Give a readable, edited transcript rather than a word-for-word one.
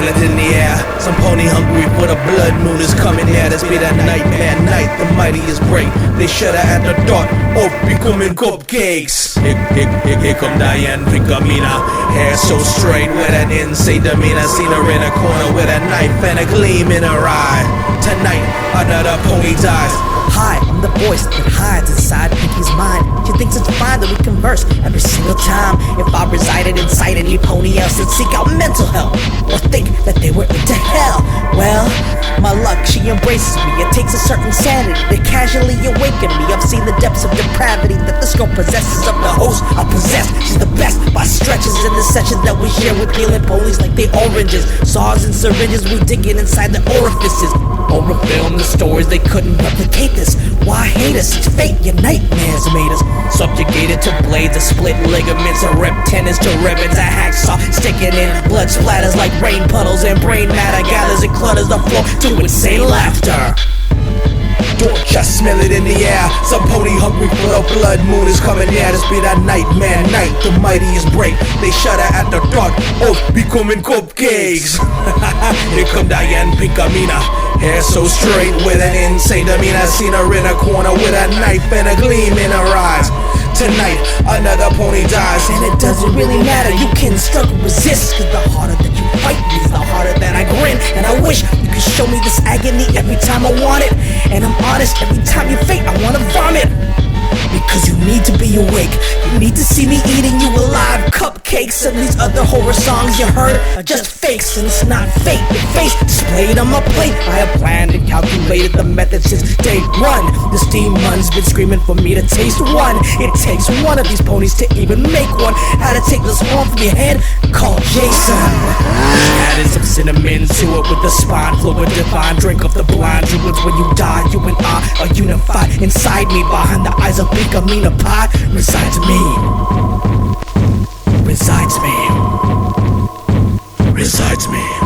smell it in the air. Some pony hungry for the blood moon is coming near. This be that nightmare night, the mightiest break. They shudder at the thought of becoming cupcakes. Here come Diane Picamina, hair so straight with an insane demeanor. Seen her in a corner with a knife and a gleam in her eye. Tonight, another pony dies. Hi, I'm the voice that hides inside Pinky's mind. She thinks it's fine that we converse every single time. If I resided inside any pony else and seek out mental health, or think that they were into hell, well, my luck, she embraces me. It takes a certain sanity to casually awaken me. I've seen the depths of depravity that the scope possesses of the host I possess. She's the best by stretches in the sessions that we share with healing ponies like they oranges. Saws and syringes, we digging inside the orifices. Over film the stories, they couldn't replicate this. Why hate us? It's fate, your nightmares made us. Subjugated to blades, of split ligaments, a rip tendons to ribbons, a hacksaw sticking in. Blood splatters like rain puddles and brain matter gathers and clutters the floor to insane laughter. Don't just smell it in the air. Some pony hungry for the blood moon is coming near. This be that nightmare night, the mightiest break. They shudder at the thought of becoming cupcakes. Here come Diane Picamina, hair so straight with an insane demeanor. Seen her in a corner with a knife and a gleam in her eyes. Tonight, another pony dies. And it doesn't really matter, you can struggle, resist. Cause the harder that you fight me, the harder that I grin. And I wish you could show me this agony every time I want it. And I'm honest, every time you fake, I wanna vomit. Because you need to be awake. You need to see me eating you alive. Cupcakes and these other horror songs you heard are just fakes. And it's not fake, the face displayed on my plate. I have planned and calculated the method since day one. This demon's been screaming for me to taste one. It takes one of these ponies to even make one. How to take this horn from your head? Call Jason. Added some cinnamon to it with the spine fluid divine. Drink of the blind druids. When you die, you and I are unified. Inside me, behind the eyes of Picamina Pie, resides me. Resides me. Resides me.